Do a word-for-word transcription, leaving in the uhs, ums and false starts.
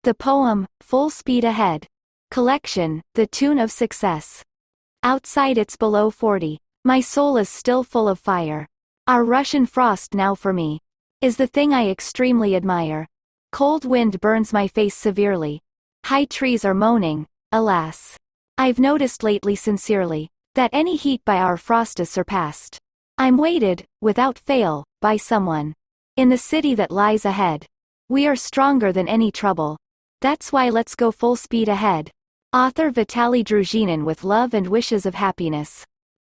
The poem, Full Speed Ahead. Collection, The Tune of Success. Outside it's below forty. My soul is still full of fire. Our Russian frost now for me is the thing I extremely admire. Cold wind burns my face severely. High trees are moaning, alas. I've noticed lately sincerely that any heat by our frost is surpassed. I'm weighted, without fail, by someone in the city that lies ahead. We are stronger than any trouble. That's why let's go full speed ahead. Author Vitaly Druzhinin with love and wishes of happiness.